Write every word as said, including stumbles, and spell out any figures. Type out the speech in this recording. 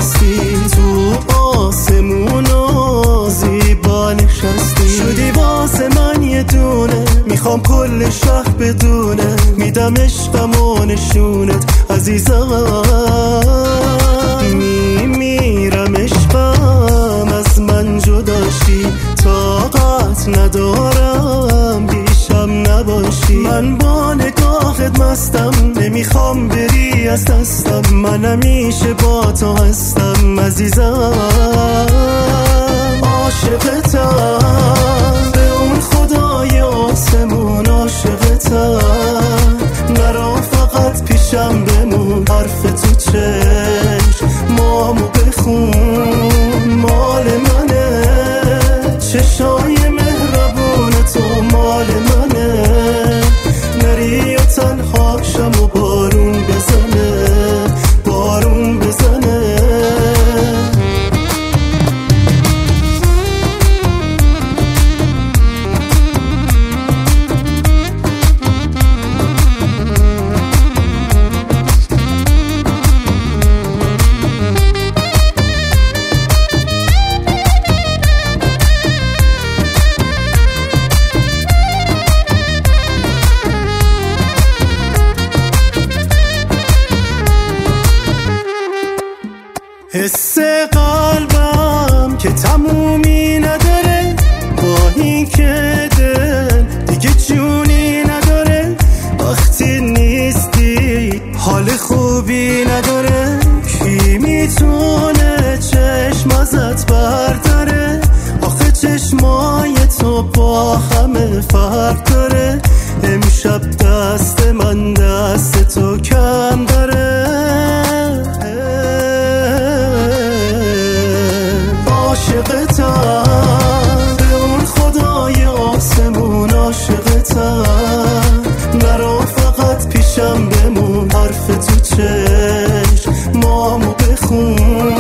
هستی، تو آسمون و زیبا نشستی. شدی واسه من یه دونه، میخوام کل شهر بدونه، میدم عشقم و نشونت عزیزم. میمیرم عشقم از من جداشی، طاقت ندارم بیشم نباشی. من با نگاهت مستم، نمیخوام بری از دستم، من همیشه با تو هستم عزیزم. عاشقتم، به اون خدای آسمون عاشقتم. نرا فقط پیشم بمون، حرف تو چشم مامو بخون، مال منه. چشای مهربون تو مال منه، نری و تنها شم و بارون بزنه، بارون بزنه. حس قلبم که تمومی نداره، با این که دل دیگه جونی نداره. وقتی نیستی حال خوبی نداره، کی میتونه چشم ازت برداره؟ آخه چشمای تو با همه فرق داره. امشب دست من دست تو کم داره. عاشقتم، به اون خدای آسمون عاشقتم. نرا فقط پیشم بمون، حرف تو چشم مامو بخون،